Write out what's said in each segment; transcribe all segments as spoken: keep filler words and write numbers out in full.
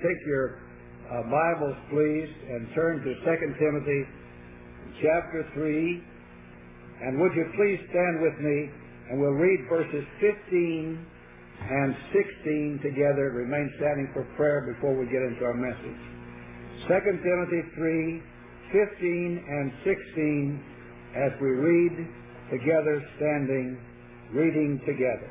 take your uh, Bibles, please, and turn to Second Timothy chapter three. And would you please stand with me, and we'll read verses fifteen and sixteen together. Remain standing for prayer before we get into our message. Second Timothy three, fifteen and sixteen, as we read together, standing, reading together.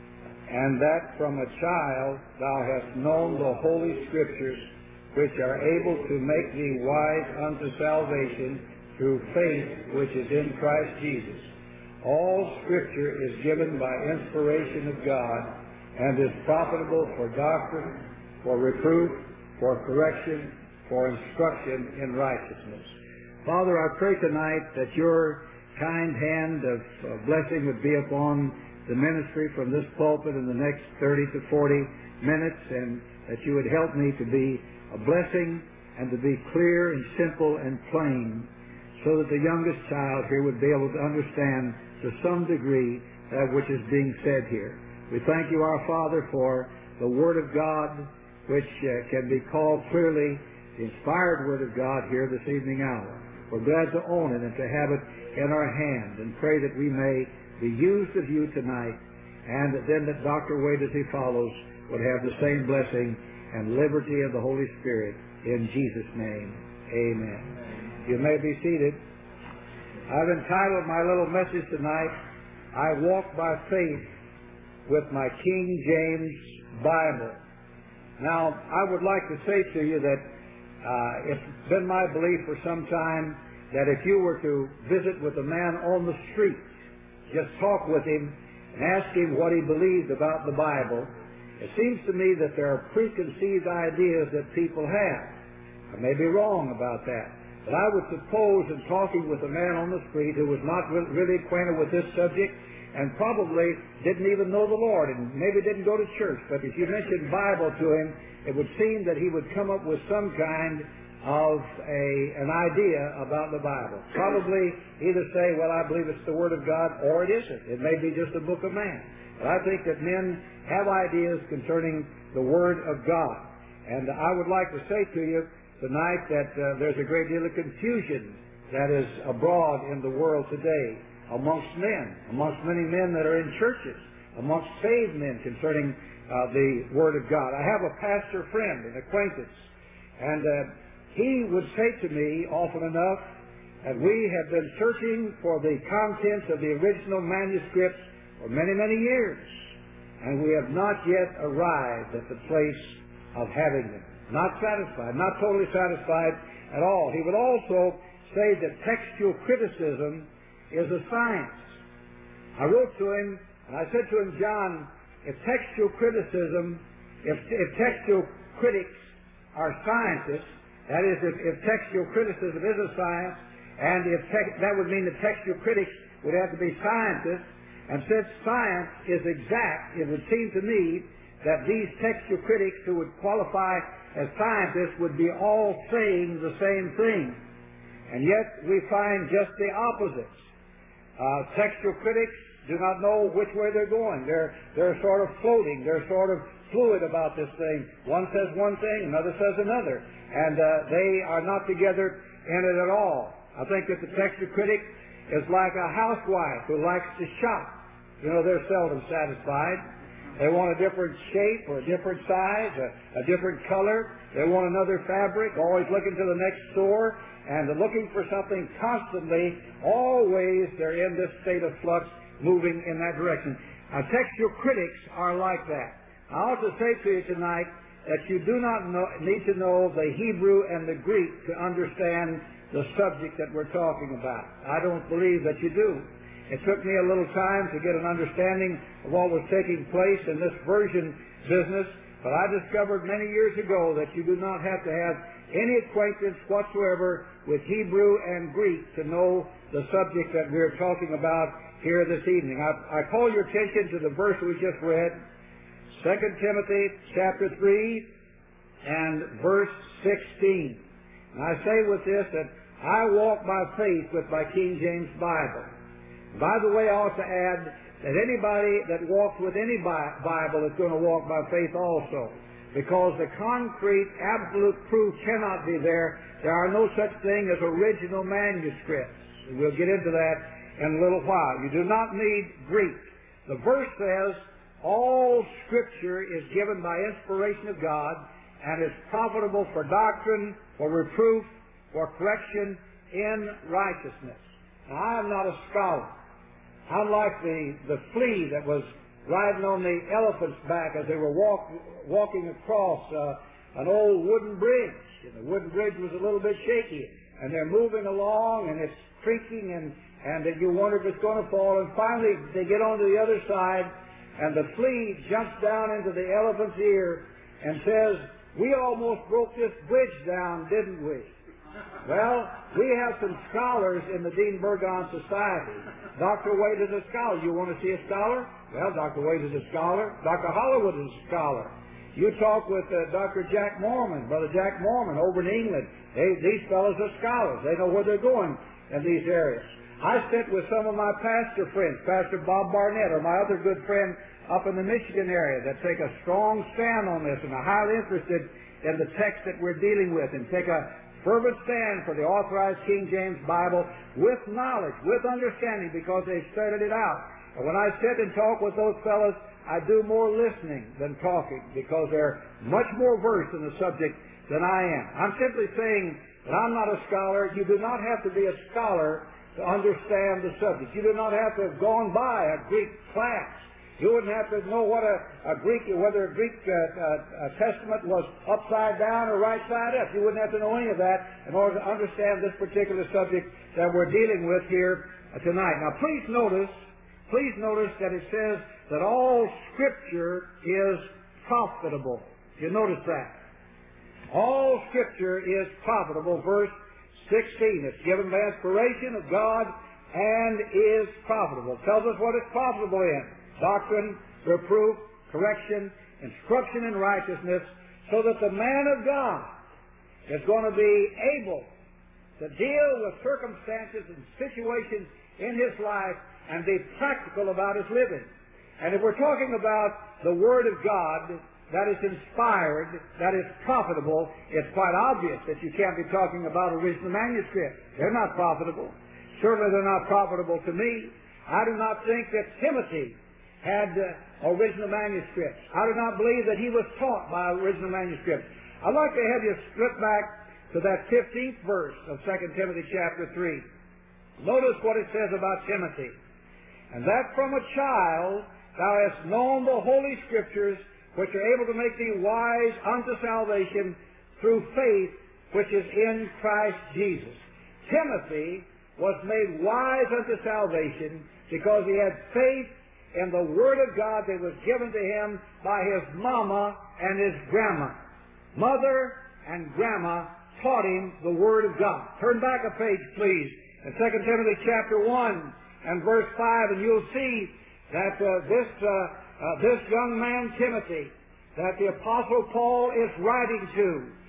And that from a child thou hast known the holy Scriptures, which are able to make thee wise unto salvation through faith which is in Christ Jesus. All Scripture is given by inspiration of God, and is profitable for doctrine, for reproof, for correction, for instruction in righteousness. Father, I pray tonight that your kind hand of blessing would be upon the ministry from this pulpit in the next thirty to forty minutes, and that you would help me to be a blessing and to be clear and simple and plain, so that the youngest child here would be able to understand to some degree that which is being said here. We thank you, our Father, for the Word of God, which uh, can be called clearly the inspired Word of God here this evening hour. We're glad to own it and to have it in our hand, and pray that we may be used of you tonight, and that then that Doctor Wade, as he follows, would have the same blessing and liberty of the Holy Spirit. In Jesus' name, amen. You may be seated. I've entitled my little message tonight, I Walk by Faith with my King James Bible. Now, I would like to say to you that uh, it's been my belief for some time that if you were to visit with a man on the street, just talk with him and ask him what he believes about the Bible, it seems to me that there are preconceived ideas that people have. I may be wrong about that, but I would suppose in talking with a man on the street who was not really acquainted with this subject and probably didn't even know the Lord and maybe didn't go to church, but if you mentioned Bible to him, it would seem that he would come up with some kind of a, an idea about the Bible. Probably either say, well, I believe it's the Word of God, or it isn't. It may be just a book of man. But I think that men have ideas concerning the Word of God. And I would like to say to you tonight that uh, there's a great deal of confusion that is abroad in the world today amongst men, amongst many men that are in churches, amongst saved men concerning uh, the Word of God. I have a pastor friend, an acquaintance, and uh, he would say to me often enough that we have been searching for the contents of the original manuscripts for many, many years, and we have not yet arrived at the place of having them. Not satisfied, not totally satisfied at all. He would also say that textual criticism is a science. I wrote to him, and I said to him, John, if textual criticism, if, if textual critics are scientists, that is, if, if textual criticism is a science, and if te- that would mean that textual critics would have to be scientists, and since science is exact, it would seem to me that these textual critics who would qualify as scientists would be all saying the same thing. And yet we find just the opposites. Uh, textual critics do not know which way they're going. They're, they're sort of floating. They're sort of fluid about this thing. One says one thing, another says another. And uh, they are not together in it at all. I think that the textual critic is like a housewife who likes to shop. You know, they're seldom satisfied. They want a different shape or a different size, a, a different color. They want another fabric, always looking to the next store, and they're looking for something constantly. Always they're in this state of flux, moving in that direction. Now, textual critics are like that. I ought to say to you tonight that you do not know, need to know the Hebrew and the Greek to understand the subject that we're talking about. I don't believe that you do. It took me a little time to get an understanding of what was taking place in this version business, but I discovered many years ago that you do not have to have any acquaintance whatsoever with Hebrew and Greek to know the subject that we're talking about here this evening. I, I call your attention to the verse we just read, Second Timothy chapter three and verse sixteen. And I say with this that I walk by faith with my King James Bible. By the way, I ought to add that anybody that walks with any Bible is going to walk by faith also. because the concrete, absolute proof cannot be there. There are no such thing as original manuscripts. We'll get into that in a little while. You do not need Greek. The verse says, all Scripture is given by inspiration of God and is profitable for doctrine, for reproof, for correction in righteousness. Now, I am not a scholar. Unlike the, the flea that was riding on the elephant's back as they were walk, walking across uh, an old wooden bridge. And the wooden bridge was a little bit shaky. And they're moving along, and it's creaking, and, and you wonder if it's going to fall. And finally, they get onto the other side, and the flea jumps down into the elephant's ear and says, we almost broke this bridge down, didn't we? Well, we have some scholars in the Dean Burgon Society. Doctor Wade is a scholar. You want to see a scholar? Well, Doctor Wade is a scholar. Doctor Hollywood is a scholar. You talk with uh, Doctor Jack Mormon, Brother Jack Mormon over in England. They, these fellows are scholars. They know where they're going in these areas. I sit with some of my pastor friends, Pastor Bob Barnett, or my other good friend up in the Michigan area, that take a strong stand on this and are highly interested in the text that we're dealing with, and take a fervent stand for the authorized King James Bible with knowledge, with understanding, because they've studied it out. And when I sit and talk with those fellows, I do more listening than talking, because they're much more versed in the subject than I am. I'm simply saying that I'm not a scholar. You do not have to be a scholar to understand the subject. You do not have to have gone by a Greek class. You wouldn't have to know what a, a Greek, whether a Greek uh, uh, Testament was upside down or right side up. You wouldn't have to know any of that in order to understand this particular subject that we're dealing with here uh, tonight. Now, please notice, please notice that it says that all Scripture is profitable. You notice that. All Scripture is profitable. Verse sixteen. It's given by inspiration of God and is profitable. It tells us what it's profitable in. Doctrine, reproof, correction, instruction in righteousness, so that the man of God is going to be able to deal with circumstances and situations in his life and be practical about his living. And if we're talking about the Word of God that is inspired, that is profitable, it's quite obvious that you can't be talking about original manuscripts. They're not profitable. Certainly they're not profitable to me. I do not think that Timothy had uh, original manuscripts. I do not believe that he was taught by original manuscripts. I'd like to have you flip back to that fifteenth verse of Second Timothy chapter three. Notice what it says about Timothy. And that from a child thou hast known the Holy Scriptures, which are able to make thee wise unto salvation through faith which is in Christ Jesus. Timothy was made wise unto salvation because he had faith in the Word of God that was given to him by his mama and his grandma. Mother and grandma taught him the Word of God. Turn back a page, please, in Second Timothy chapter one and verse five, and you'll see that uh, this, uh, uh, this young man, Timothy, that the Apostle Paul is writing to,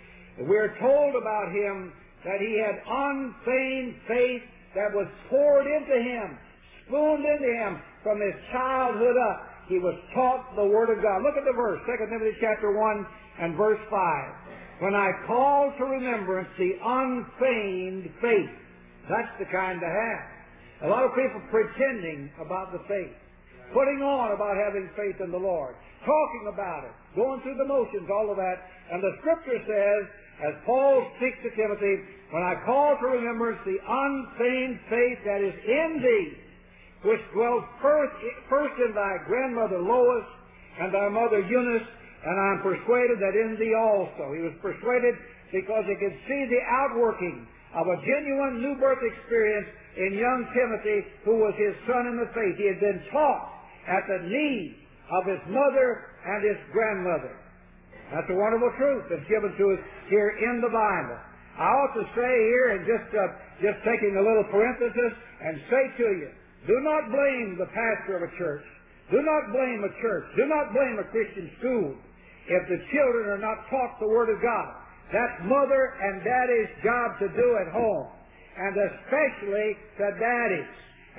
we're told about him that he had unfeigned faith that was poured into him, spooned into him from his childhood up. He was taught the Word of God. Look at the verse, Second Timothy chapter one and verse five. When I call to remembrance the unfeigned faith. That's the kind to have. A lot of people pretending about the faith, putting on about having faith in the Lord, talking about it, going through the motions, all of that. And the Scripture says, as Paul speaks to Timothy, when I call to remembrance the unfeigned faith that is in thee, which dwelt first, first in thy grandmother Lois and thy mother Eunice, and I am persuaded that in thee also. He was persuaded because he could see the outworking of a genuine new birth experience in young Timothy, who was his son in the faith. He had been taught at the knee of his mother and his grandmother. That's a wonderful truth that's given to us here in the Bible. I ought to say here, and just uh, just taking a little parenthesis, and say to you, do not blame the pastor of a church. Do not blame a church. Do not blame a Christian school if the children are not taught the Word of God. That's mother and daddy's job to do at home, and especially the daddies.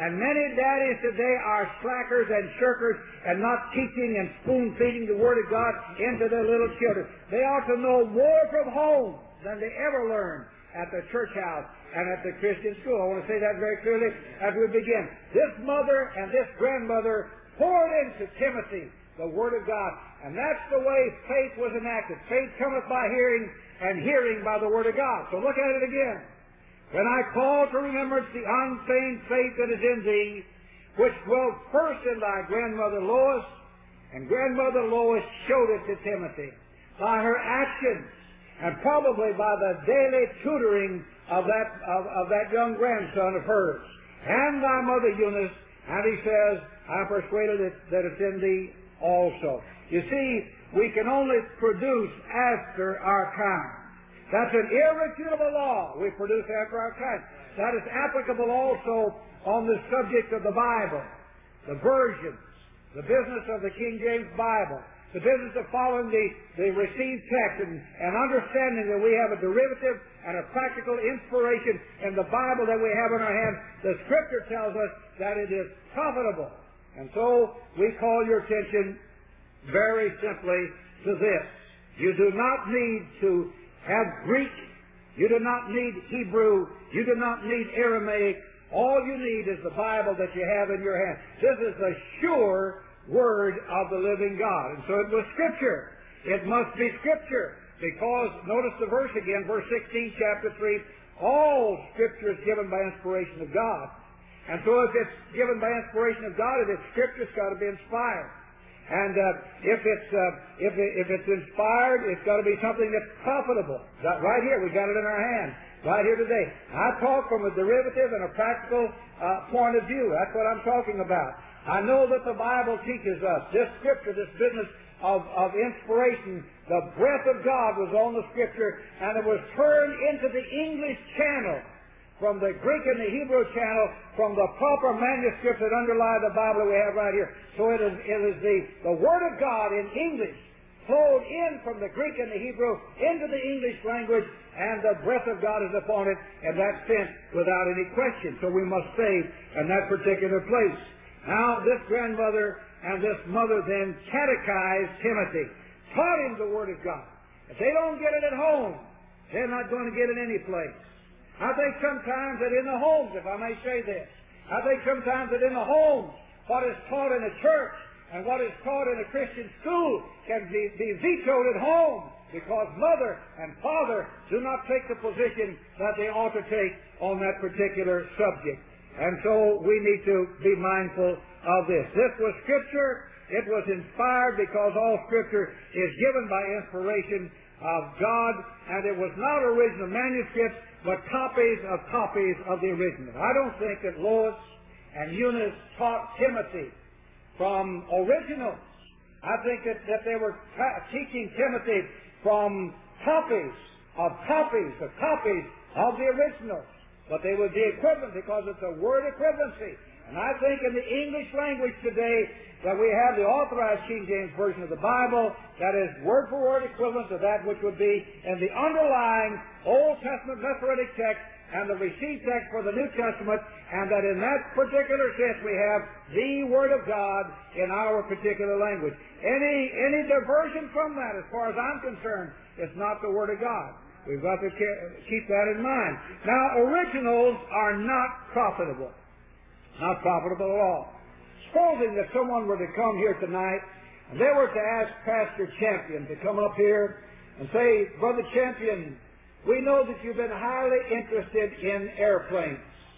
And many daddies today are slackers and shirkers and not teaching and spoon-feeding the Word of God into their little children. They ought to know more from home than they ever learned at the church house and at the Christian school. I want to say that very clearly as we begin. This mother and this grandmother poured into Timothy the Word of God. And that's the way faith was enacted. Faith cometh by hearing, and hearing by the Word of God. So look at it again. When I call to remembrance the unfeigned faith that is in thee, which dwelt first in thy grandmother Lois, and grandmother Lois showed it to Timothy by her actions, and probably by the daily tutoring of that of, of that young grandson of hers, and thy mother Eunice, and he says, I am persuaded that, that it's in thee also. You see, we can only produce after our time. That's an irrefutable law. We produce after our time. That is applicable also on the subject of the Bible, the versions, the business of the King James Bible, the business of following the, the received text and, and understanding that we have a derivative and a practical inspiration in the Bible that we have in our hands. The Scripture tells us that it is profitable. And so we call your attention very simply to this. You do not need to have Greek. You do not need Hebrew. You do not need Aramaic. All you need is the Bible that you have in your hand. This is the sure Word of the living God. And so it was Scripture. It must be Scripture. Because, notice the verse again, verse sixteen, chapter three, all Scripture is given by inspiration of God. And so if it's given by inspiration of God, if it's Scripture, it's got to be inspired. And uh, if it's uh, if, it, if it's inspired, it's got to be something that's profitable. That right here, we got it in our hand, right here today. I talk from a derivative and a practical uh, point of view. That's what I'm talking about. I know that the Bible teaches us this Scripture, this business of, of inspiration. The breath of God was on the Scripture, and it was turned into the English channel from the Greek and the Hebrew channel, from the proper manuscripts that underlie the Bible that we have right here. So it is, it is the, the Word of God in English flowed in from the Greek and the Hebrew into the English language, and the breath of God is upon it, and that's sent without any question. So we must stay in that particular place. Now, this grandmother and this mother then catechized Timothy, taught him the Word of God. If they don't get it at home, they're not going to get it any place. I think sometimes that in the homes, if I may say this, I think sometimes that in the homes, what is taught in a church and what is taught in a Christian school can be, be vetoed at home because mother and father do not take the position that they ought to take on that particular subject. And so we need to be mindful of this. This was Scripture. It was inspired because all Scripture is given by inspiration of God, and it was not original manuscripts, but copies of copies of the original. I don't think that Lois and Eunice taught Timothy from originals. I think that, that they were teaching Timothy from copies of copies of copies of the originals. But they would be equivalent because it's a word equivalency. And I think in the English language today that we have the authorized King James Version of the Bible that is word for word equivalent to that which would be in the underlying Old Testament Masoretic text and the received text for the New Testament, and that in that particular sense we have the Word of God in our particular language. Any, any diversion from that, as far as I'm concerned, is not the Word of God. We've got to keep that in mind. Now, originals are not profitable. Not profitable at all. Supposing that someone were to come here tonight and they were to ask Pastor Champion to come up here and say, Brother Champion, we know that you've been highly interested in airplanes.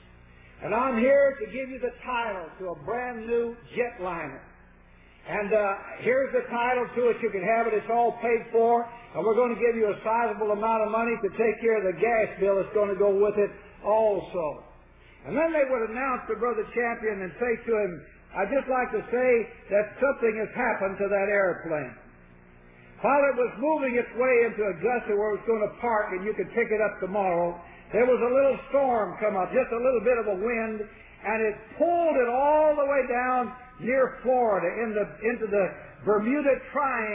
And I'm here to give you the title to a brand new jetliner. And uh, here's the title to it. You can have it. It's all paid for. And we're going to give you a sizable amount of money to take care of the gas bill that's going to go with it also. And then they would announce to Brother Champion and say to him, I'd just like to say that something has happened to that airplane. While it was moving its way into Augusta where it was going to park and you could pick it up tomorrow, there was a little storm come up, just a little bit of a wind, and it pulled it all the way down near Florida in the, into the Bermuda Triangle,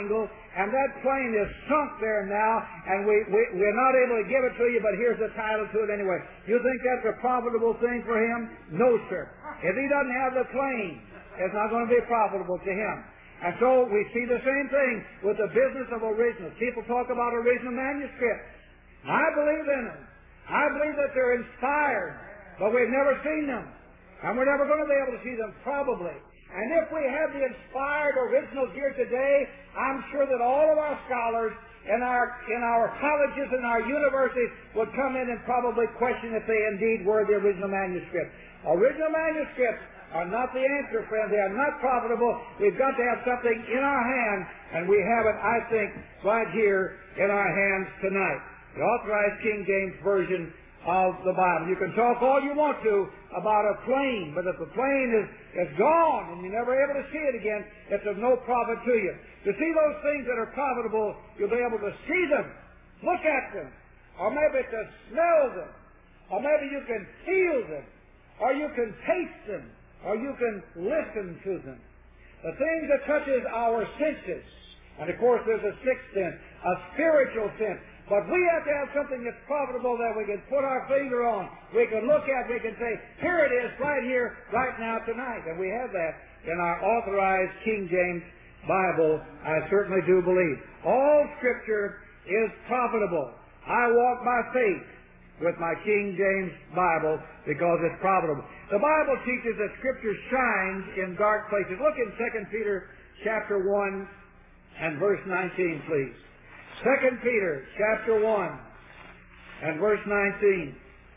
and that plane is sunk there now, and we, we, we're not able to give it to you, but here's the title to it anyway. You think that's a profitable thing for him? No, sir. If he doesn't have the plane, it's not going to be profitable to him. And so we see the same thing with the business of originals. People talk about original manuscripts. I believe in them. I believe that they're inspired, but we've never seen them. And we're never going to be able to see them, probably. And if we have the inspired originals here today, I'm sure that all of our scholars in our in our colleges and our universities would come in and probably question if they indeed were the original manuscripts. Original manuscripts are not the answer, friend. They are not profitable. We've got to have something in our hand, and we have it, I think, right here in our hands tonight. The Authorized King James Version of the Bible. You can talk all you want to about a plane, but if the plane is, is gone and you're never able to see it again, it's of no profit to you. To see those things that are profitable, you'll be able to see them, look at them, or maybe to smell them, or maybe you can feel them, or you can taste them, or you can listen to them. The things that touches our senses, and of course there's a sixth sense, a spiritual sense. But we have to have something that's profitable that we can put our finger on. We can look at, we can say, here it is, right here, right now, tonight. And we have that in our Authorized King James Bible, I certainly do believe. All Scripture is profitable. I walk by faith with my King James Bible because it's profitable. The Bible teaches that Scripture shines in dark places. Look in Second Peter chapter one and verse nineteen, please. Second Peter chapter one and verse nineteen.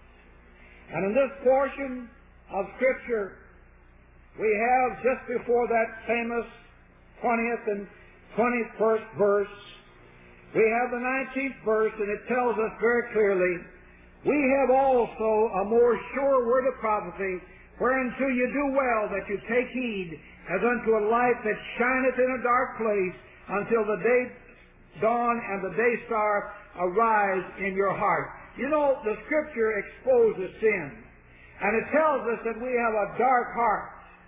And in this portion of Scripture, we have just before that famous twentieth and twenty-first verse, we have the nineteenth verse, and it tells us very clearly, we have also a more sure word of prophecy, whereunto you do well that you take heed, as unto a light that shineth in a dark place, until the day dawn and the day star arise in your heart. You know, the Scripture exposes sin, and it tells us that we have a dark heart.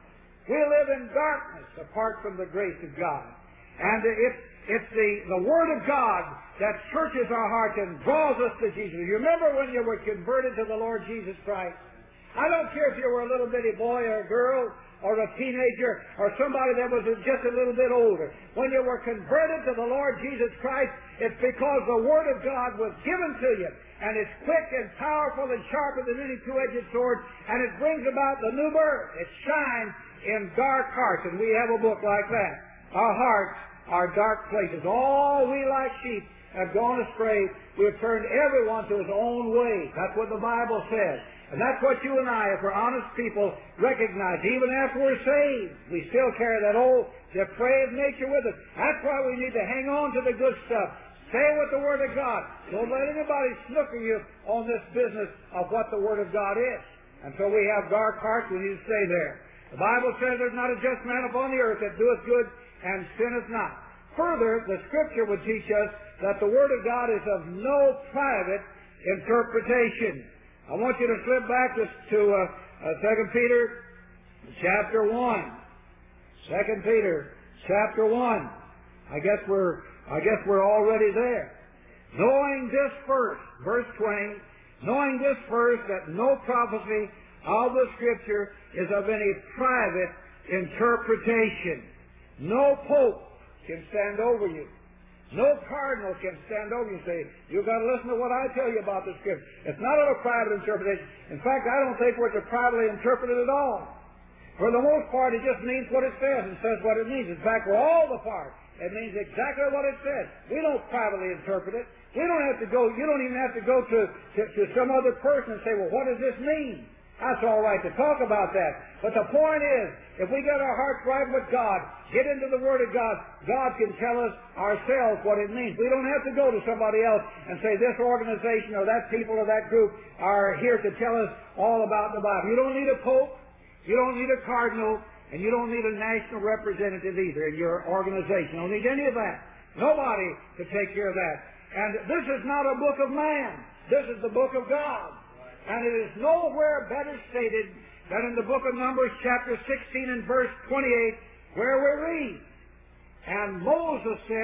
We live in darkness apart from the grace of God. And it's, it's the, the Word of God that searches our hearts and draws us to Jesus. You remember when you were converted to the Lord Jesus Christ? I don't care if you were a little bitty boy or a girl, or a teenager, or somebody that was just a little bit older. When you were converted to the Lord Jesus Christ, it's because the Word of God was given to you, and it's quick and powerful and sharper than any two-edged sword, and it brings about the new birth. It shines in dark hearts, and we have a book like that. Our hearts are dark places. All we like sheep have gone astray. We have turned everyone to his own way. That's what the Bible says. And that's what you and I, if we're honest people, recognize. Even after we're saved, we still carry that old depraved nature with us. That's why we need to hang on to the good stuff. Stay with the Word of God. Don't let anybody snooker you on this business of what the Word of God is. And so we have dark hearts, we need to stay there. The Bible says there's not a just man upon the earth that doeth good and sinneth not. Further, the Scripture would teach us that the Word of God is of no private interpretation. I want you to flip back to, to uh, uh, Second Peter chapter one. Second Peter chapter one. I guess we're I guess we're already there. Knowing this first, verse twenty, knowing this first, that no prophecy of the Scripture is of any private interpretation. No pope can stand over you. No cardinal can stand over you and say, you've got to listen to what I tell you about the Scripture. It's not a private interpretation. In fact, I don't think we're to privately interpret it at all. For the most part, it just means what it says and says what it means. In fact, for all the part, it means exactly what it says. We don't privately interpret it. We don't have to go, you don't even have to go to, to, to some other person and say, well, what does this mean? That's all right to talk about that. But the point is, if we get our hearts right with God, get into the Word of God, God can tell us ourselves what it means. We don't have to go to somebody else and say this organization or that people or that group are here to tell us all about the Bible. You don't need a pope, you don't need a cardinal, and you don't need a national representative either in your organization. You don't need any of that. Nobody to take care of that. And this is not a book of man. This is the book of God. And it is nowhere better stated than in the book of Numbers chapter sixteen and verse twenty-eight, where we read, and Moses said,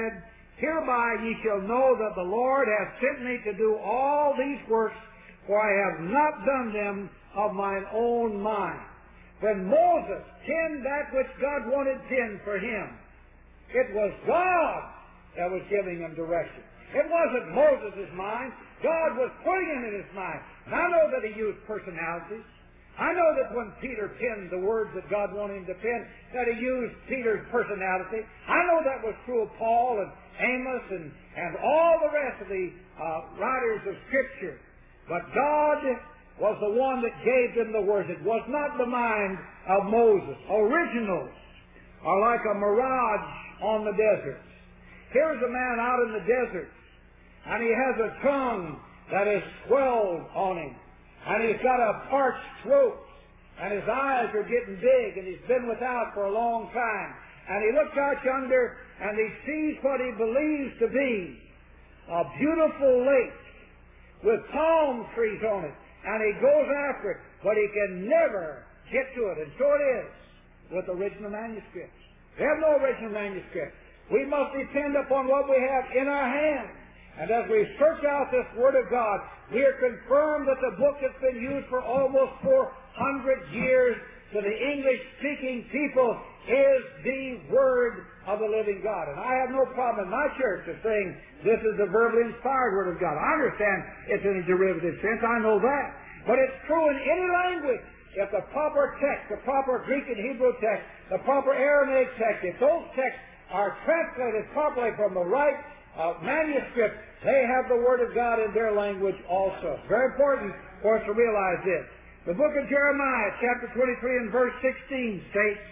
Hereby ye shall know that the Lord hath sent me to do all these works, for I have not done them of mine own mind. When Moses penned that which God wanted penned for him, it was God that was giving him direction. It wasn't Moses' mind. God was putting him in his mind. And I know that he used personalities. I know that when Peter penned the words that God wanted him to pen, that he used Peter's personality. I know that was true of Paul and Amos and, and all the rest of the uh, writers of Scripture. But God was the one that gave them the words. It was not the mind of Moses. Originals are like a mirage on the desert. Here's a man out in the desert, and he has a tongue that is swelled on him, and he's got a parched throat, and his eyes are getting big, and he's been without for a long time. And he looks out yonder, and he sees what he believes to be a beautiful lake with palm trees on it, and he goes after it, but he can never get to it. And so it is with original manuscripts. We have no original manuscript. We must depend upon what we have in our hands. And as we search out this Word of God, we are confirmed that the book that's been used for almost four hundred years to the English-speaking people is the Word of the living God. And I have no problem in my church of saying this is the verbally inspired Word of God. I understand it's in a derivative sense. I know that. But it's true in any language. If the proper text, the proper Greek and Hebrew text, the proper Aramaic text, if those texts are translated properly from the right uh, manuscript, they have the Word of God in their language also. Very important for us to realize this. The book of Jeremiah, chapter twenty-three and verse sixteen states,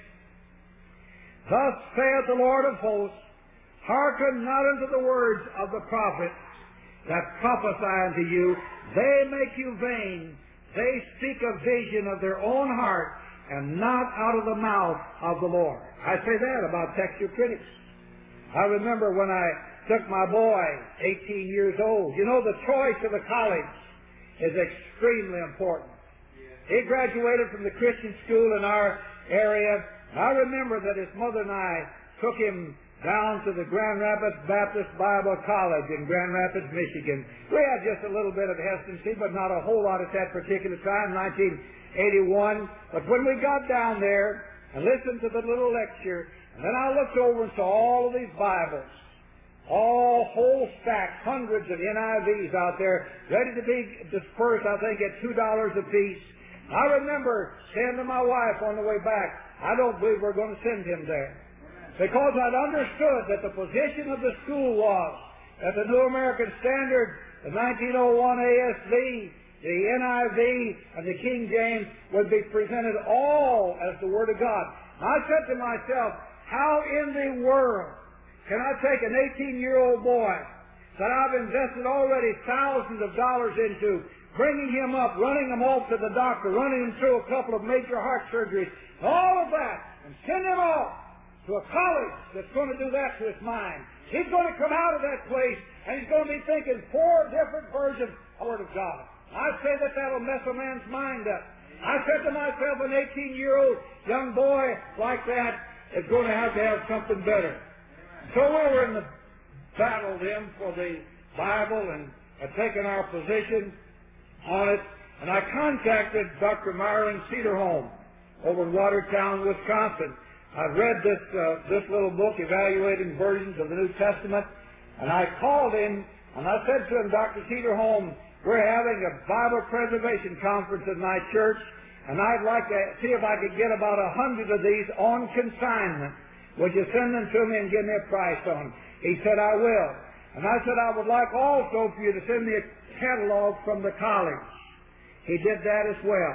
Thus saith the Lord of hosts, Hearken not unto the words of the prophets that prophesy unto you. They make you vain. They speak a vision of their own heart, and not out of the mouth of the Lord. I say that about textual critics. I remember when I took my boy, eighteen years old. You know, the choice of a college is extremely important. He graduated from the Christian school in our area. I remember that his mother and I took him down to the Grand Rapids Baptist Bible College in Grand Rapids, Michigan. We had just a little bit of hesitancy, but not a whole lot at that particular time, nineteen eighty-one. But when we got down there and listened to the little lecture, and then I looked over and saw all of these Bibles, all whole stacks, hundreds of N I Vs out there, ready to be dispersed, I think, at two dollars a piece. I remember saying to my wife on the way back, I don't believe we're going to send him there. Because I'd understood that the position of the school was that the New American Standard, the nineteen oh one A S V, the N I V, and the King James would be presented all as the Word of God. I said to myself, how in the world can I take an eighteen-year-old boy that I've invested already thousands of dollars into, bringing him up, running him off to the doctor, running him through a couple of major heart surgeries, all of that, and send him off to a college that's going to do that to his mind? He's going to come out of that place, and he's going to be thinking four different versions of the Word of God. I say that that'll mess a man's mind up. I said to myself, an eighteen-year-old young boy like that is going to have to have something better. So we were in the battle then for the Bible and had taken our position on it, and I contacted Doctor Myron Cedarholm over in Watertown, Wisconsin. I've read this uh, this little book, Evaluating Versions of the New Testament, and I called him, and I said to him, Doctor Cedarholm, we're having a Bible preservation conference at my church, and I'd like to see if I could get about a hundred of these on consignment. Would you send them to me and give me a price on them? He said, I will. And I said, I would like also for you to send me a catalog from the college. He did that as well.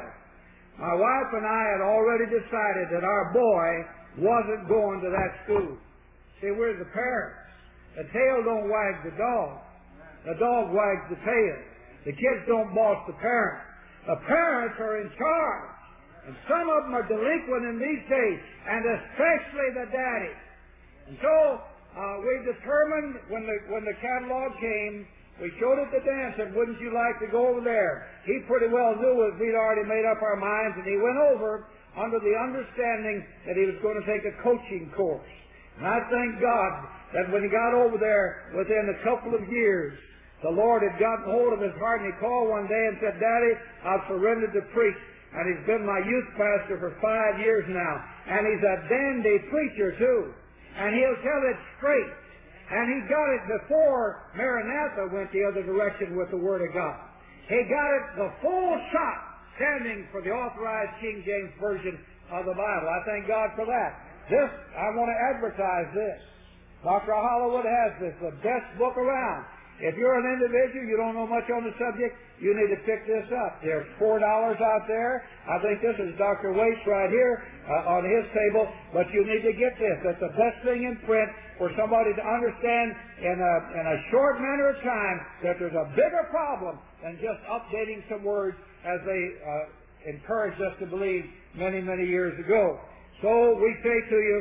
My wife and I had already decided that our boy wasn't going to that school. See, we're the parents. The tail don't wag the dog. The dog wags the tail. The kids don't boss the parents. The parents are in charge. And some of them are delinquent in these days, and especially the daddy. And so uh, we determined when the when the catalog came, we showed it to Dan and said, wouldn't you like to go over there? He pretty well knew as we'd already made up our minds, and he went over under the understanding that he was going to take a coaching course. And I thank God that when he got over there, within a couple of years, the Lord had gotten hold of his heart, and he called one day and said, "Daddy, I've surrendered to preach." And he's been my youth pastor for five years now. And he's a dandy preacher, too. And he'll tell it straight. And he got it before Maranatha went the other direction with the Word of God. He got it the full shot, standing for the authorized King James Version of the Bible. I thank God for that. This, I want to advertise this. Doctor Hollywood has this, the best book around. If you're an individual, you don't know much on the subject, you need to pick this up. There's four dollars out there. I think this is Doctor Waite right here uh, on his table, but you need to get this. That's the best thing in print for somebody to understand in a, in a short manner of time that there's a bigger problem than just updating some words as they uh, encouraged us to believe many, many years ago. So we say to you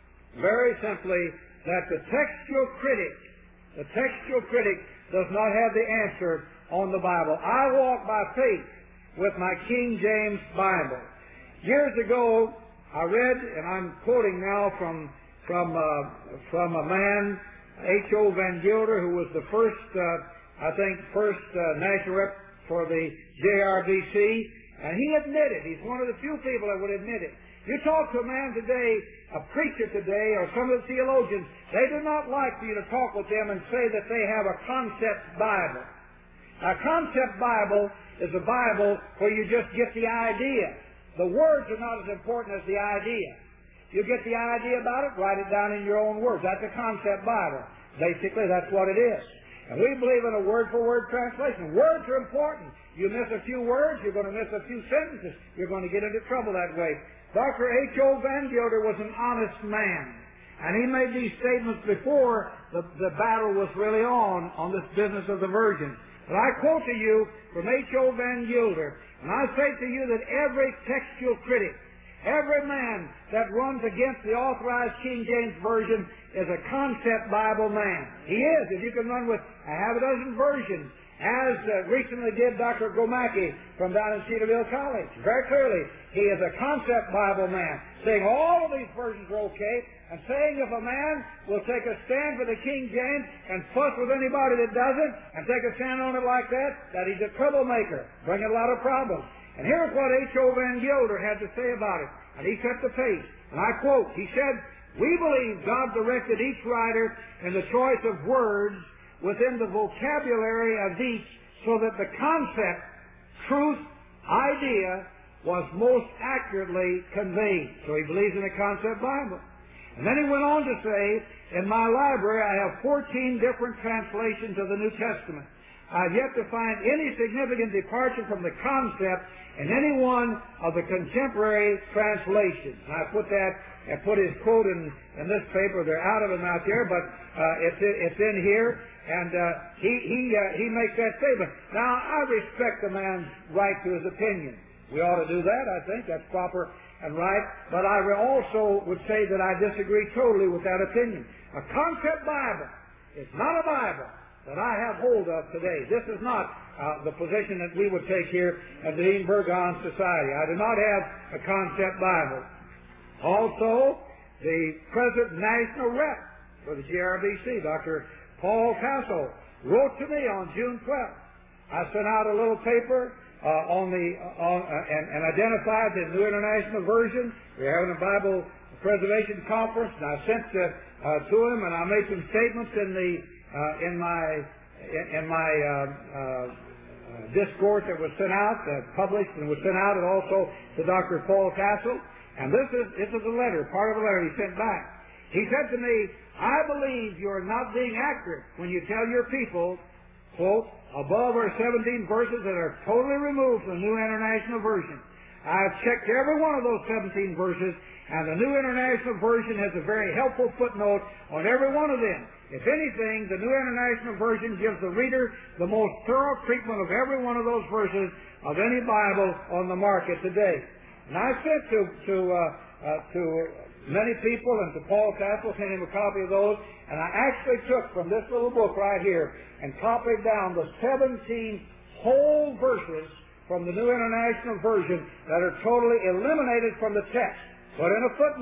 very simply that the textual critic The textual critic does not have the answer on the Bible. I walk by faith with my King James Bible. Years ago, I read, and I'm quoting now from from uh, from a man, H O Van Gilder, who was the first, uh, I think, first uh, national rep for the J R B C, and he admitted, he's one of the few people that would admit it. You talk to a man today, a preacher today, or some of the theologians, they do not like for you to talk with them and say that they have a concept Bible. A concept Bible is a Bible where you just get the idea. The words are not as important as the idea. You get the idea about it, write it down in your own words. That's a concept Bible. Basically, that's what it is. And we believe in a word-for-word translation. Words are important. You miss a few words, you're going to miss a few sentences. You're going to get into trouble that way. Doctor H O Van Gilder was an honest man, and he made these statements before the, the battle was really on, on this business of the virgin. But I quote to you from H O Van Gilder, and I say to you that every textual critic, every man that runs against the authorized King James Version is a concept Bible man. He is. If you can run with a half a dozen versions, as uh, recently did Doctor Gomacki from down in Cedarville College. Very clearly, he is a concept Bible man, saying all of these versions are okay, and saying if a man will take a stand for the King James and fuss with anybody that doesn't, and take a stand on it like that, that he's a troublemaker, bringing a lot of problems. And here's what H O Van Gilder had to say about it, and he set the pace. And I quote, he said, "We believe God directed each writer in the choice of words within the vocabulary of each so that the concept, truth, idea was most accurately conveyed." So he believes in a concept Bible. And then he went on to say, "In my library I have fourteen different translations of the New Testament. I have yet to find any significant departure from the concept in any one of the contemporary translations." And I put that and put his quote in, in this paper. They're out of them out there, but uh, it's, it's in here. And uh, he he uh, he makes that statement. Now, I respect the man's right to his opinion. We ought to do that, I think. That's proper and right. But I also would say that I disagree totally with that opinion. A concept Bible is not a Bible that I have hold of today. This is not uh, the position that we would take here at the Edinburgh Society. I do not have a concept Bible. Also, the present national rep for the J R B C, Doctor Paul Castle, wrote to me on June twelfth. I sent out a little paper uh, on the on, uh, and, and identified the New International Version. We're having a Bible Preservation Conference, and I sent to, uh, to him, and I made some statements in the uh, in my in, in my uh, uh, discourse that was sent out, uh, published and was sent out, and also to Doctor Paul Castle. And this is this is a letter, part of a letter he sent back. He said to me, "I believe you are not being accurate when you tell your people, quote, above are seventeen verses that are totally removed from the New International Version. I have checked every one of those seventeen verses, and the New International Version has a very helpful footnote on every one of them. If anything, the New International Version gives the reader the most thorough treatment of every one of those verses of any Bible on the market today." And I said to to uh, uh, to many people, and to Paul Castle, sent him a copy of those, and I actually took from this little book right here and copied down the seventeen whole verses from the New International Version that are totally eliminated from the text, but in a footnote.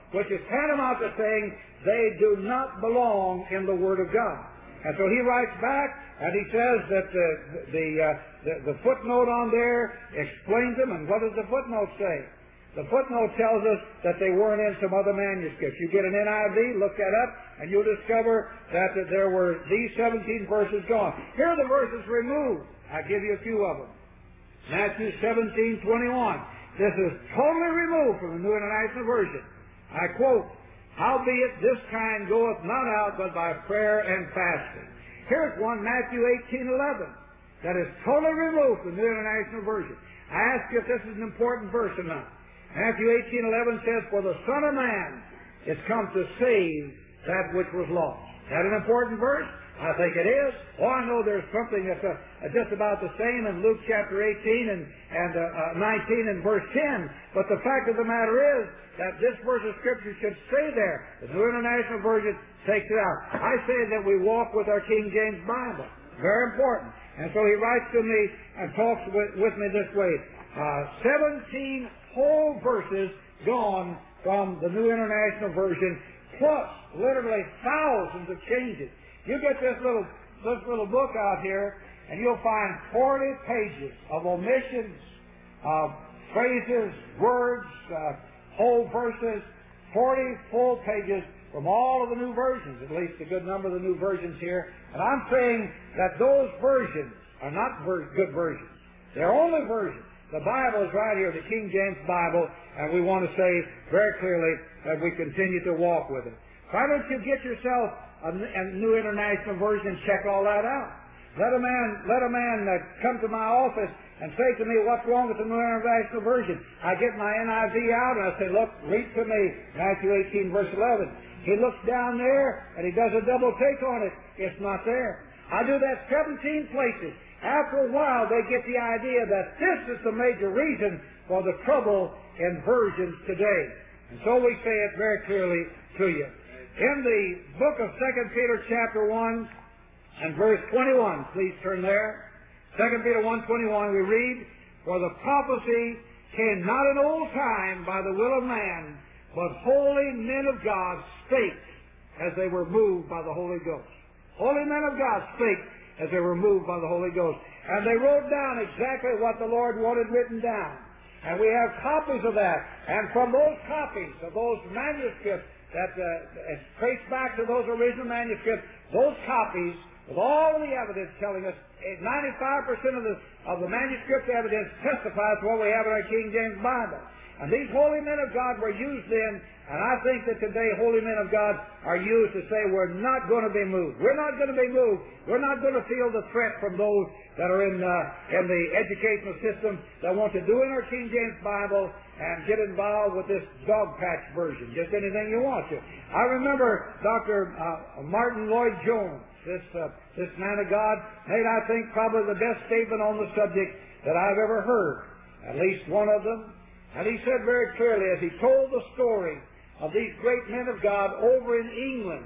which is tantamount to saying they do not belong in the Word of God. And so he writes back, and he says that the the, uh, the, the footnote on there explains them. And what does the footnote say? The footnote tells us that they weren't in some other manuscripts. You get an N I V, look that up, and you'll discover that, that there were these seventeen verses gone. Here are the verses removed. I'll give you a few of them. Matthew seventeen twenty-one. This is totally removed from the New International Version. I quote, "Howbeit this kind goeth not out but by prayer and fasting." Here's one, Matthew eighteen eleven, that is totally removed from the New International Version. I ask you if this is an important verse or not. Matthew eighteen eleven says, "For the Son of Man is come to save that which was lost." Is that an important verse? I think it is. Oh, I know there's something that's uh, just about the same in Luke chapter eighteen and, and uh, uh, nineteen and verse ten. But the fact of the matter is that this verse of Scripture should stay there. The New International Version takes it out. I say that we walk with our King James Bible. Very important. And so he writes to me and talks with, with me this way. Uh, seventeen whole verses gone from the New International Version, plus literally thousands of changes. You get this little this little book out here, and you'll find forty pages of omissions, uh, phrases, words, uh, whole verses, forty full pages from all of the new versions, at least a good number of the new versions here. And I'm saying that those versions are not ver- good versions. They're only versions. The Bible is right here, the King James Bible, and we want to say very clearly that we continue to walk with it. Why don't you get yourself a, a New International Version and check all that out? Let a man, let a man uh, come to my office and say to me, "What's wrong with the New International Version?" I get my N I V out and I say, "Look, read to me Matthew eighteen verse eleven. He looks down there and he does a double take on it. It's not there. I do that seventeen places. After a while, they get the idea that this is the major reason for the trouble in versions today. And so we say it very clearly to you. In the book of Second Peter chapter one and verse twenty-one, please turn there. Second Peter one twenty-one, we read, "For the prophecy came not in old time by the will of man, but holy men of God spake as they were moved by the Holy Ghost." Holy men of God spake as they were moved by the Holy Ghost. And they wrote down exactly what the Lord wanted written down. And we have copies of that. And from those copies of those manuscripts that uh, is traced back to those original manuscripts, those copies, with all the evidence telling us, ninety-five percent of the, of the manuscript evidence testifies to what we have in our King James Bible. And these holy men of God were used then, and I think that today holy men of God are used to say we're not going to be moved. We're not going to be moved. We're not going to feel the threat from those that are in, uh, in the educational system that want to do in our King James Bible and get involved with this dog patch version, just anything you want to. I remember Doctor Uh, Martin Lloyd-Jones, this, uh, this man of God, made, I think, probably the best statement on the subject that I've ever heard, at least one of them. And he said very clearly, as he told the story of these great men of God over in England,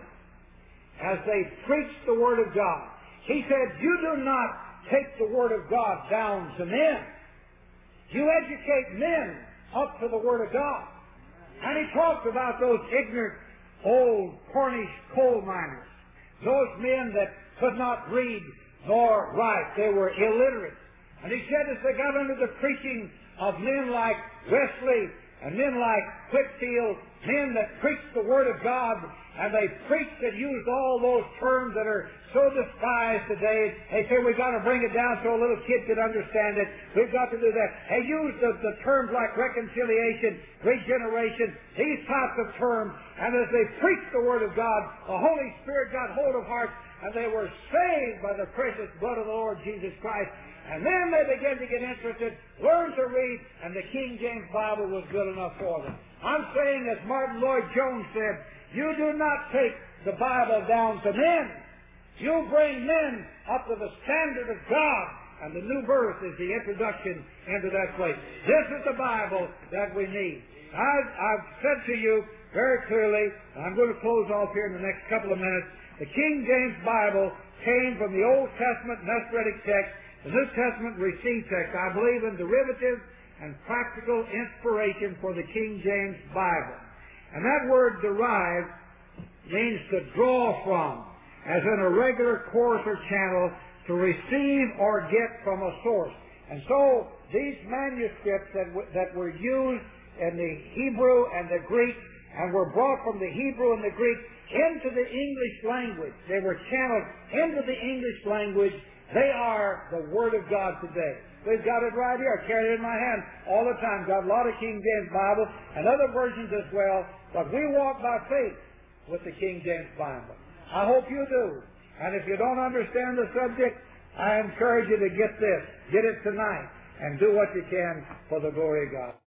as they preached the Word of God, he said, "You do not take the Word of God down to men. You educate men up to the Word of God." And he talked about those ignorant, old Cornish coal miners, those men that could not read nor write. They were illiterate. And he said, as they got under the preaching of men like Wesley and men like Whitfield, men that preached the Word of God, and they preached and used all those terms that are so despised today. They say we've got to bring it down so a little kid could understand it. We've got to do that. They used the, the terms like reconciliation, regeneration, these types of terms, and as they preached the Word of God, the Holy Spirit got hold of hearts, and they were saved by the precious blood of the Lord Jesus Christ. And then they began to get interested, learn to read, and the King James Bible was good enough for them. I'm saying, as Martin Lloyd-Jones said, you do not take the Bible down to men. You bring men up to the standard of God. And the new birth is the introduction into that place. This is the Bible that we need. I've, I've said to you very clearly, and I'm going to close off here in the next couple of minutes, the King James Bible came from the Old Testament Masoretic text. The New Testament received text. I believe in derivative and practical inspiration for the King James Bible. And that word derive means to draw from, as in a regular course or channel, to receive or get from a source. And so these manuscripts that, w- that were used in the Hebrew and the Greek and were brought from the Hebrew and the Greek into the English language, they were channeled into the English language. They are the Word of God today. We've got it right here. I carry it in my hand all the time. Got a lot of King James Bible and other versions as well. But we walk by faith with the King James Bible. I hope you do. And if you don't understand the subject, I encourage you to get this. Get it tonight. And do what you can for the glory of God.